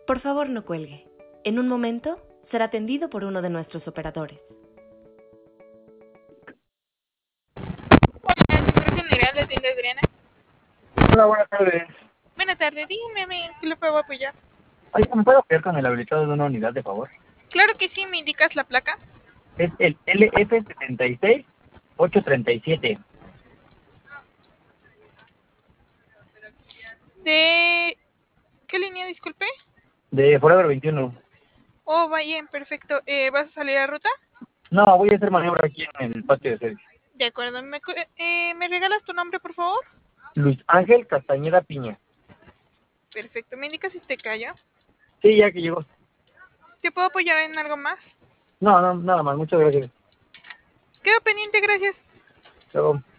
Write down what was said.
Por favor, no cuelgue. En un momento será atendido por uno de nuestros operadores. Hola, Centro General de Tienda Adriana. Hola, buenas tardes. Buenas tardes, dígame, ¿qué le puedo apoyar? Oye, ¿me puedo quedar con el habilitado de una unidad, de favor? Claro que sí, ¿me indicas la placa? Es el LF76837. ¿De qué línea, disculpe? De Forever 21. Oh, vaya, perfecto. ¿Vas a salir a ruta? No, voy a hacer maniobra aquí en el patio de servicio. De acuerdo, ¿me regalas tu nombre, por favor? Luis Ángel Castañeda Piña. Perfecto, ¿me indicas si te callo? Sí, ya que llegó. ¿Te puedo apoyar en algo más? No, nada más. Muchas gracias. Quedo pendiente, gracias. Luego.